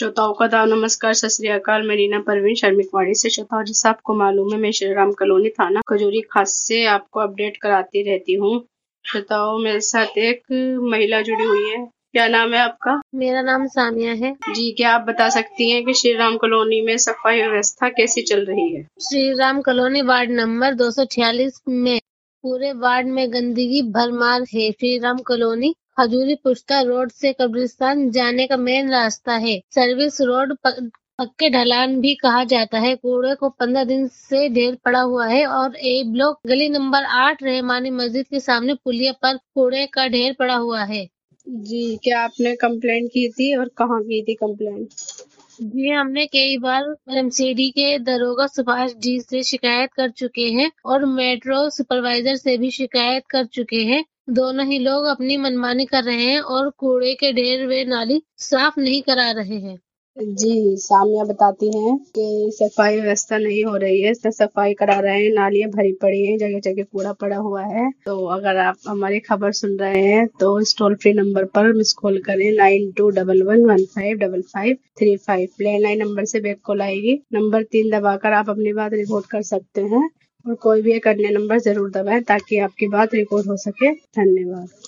श्रोताओं का दाव नमस्कार, सत श्री अकाल। मैं रीना परवीन शर्मिकवाड़ी से। श्रोताओं, जैसा आपको मालूम है, मैं श्री राम कॉलोनी थाना खजूरी खास से आपको अपडेट कराती रहती हूँ। श्रोताओं, मेरे साथ एक महिला जुड़ी हुई है। क्या नाम है आपका? मेरा नाम सामिया है। जी, क्या आप बता सकती हैं कि श्री राम कॉलोनी में सफाई व्यवस्था कैसी चल रही है? Shri Ram colony ward number 246 में पूरे वार्ड में गंदगी भरमार है। श्री राम कॉलोनी खजूरी पुश्ता रोड से कब्रिस्तान जाने का मेन रास्ता है। सर्विस रोड पक्के ढलान भी कहा जाता है। कूड़े को 15 दिन से ढेर पड़ा हुआ है और ए ब्लॉक गली नंबर 8 रहमानी मस्जिद के सामने पुलिया पर कूड़े का ढेर पड़ा हुआ है। जी, क्या आपने कंप्लेंट की थी और कहाँ की थी कंप्लेंट? जी, हमने कई बार एमसीडी के दरोगा सुभाष जी से शिकायत कर चुके हैं और मेट्रो सुपरवाइजर से भी शिकायत कर चुके हैं। दोनों ही लोग अपनी मनमानी कर रहे हैं और कूड़े के ढेर व नाली साफ नहीं करा रहे हैं। जी, सामिया बताती हैं कि सफाई व्यवस्था नहीं हो रही है। सफाई करा रहे हैं, नालियाँ भरी पड़ी हैं, जगह जगह कूड़ा पड़ा हुआ है। तो अगर आप हमारी खबर सुन रहे हैं तो इस टोल फ्री नंबर पर मिस कॉल करें 9211155535। लैंडलाइन नंबर से बैक कॉल आएगी। नंबर 3 दबाकर आप अपनी बात रिपोर्ट कर सकते हैं और कोई भी एक अन्य नंबर जरूर दबाएं ताकि आपकी बात रिकॉर्ड हो सके। धन्यवाद।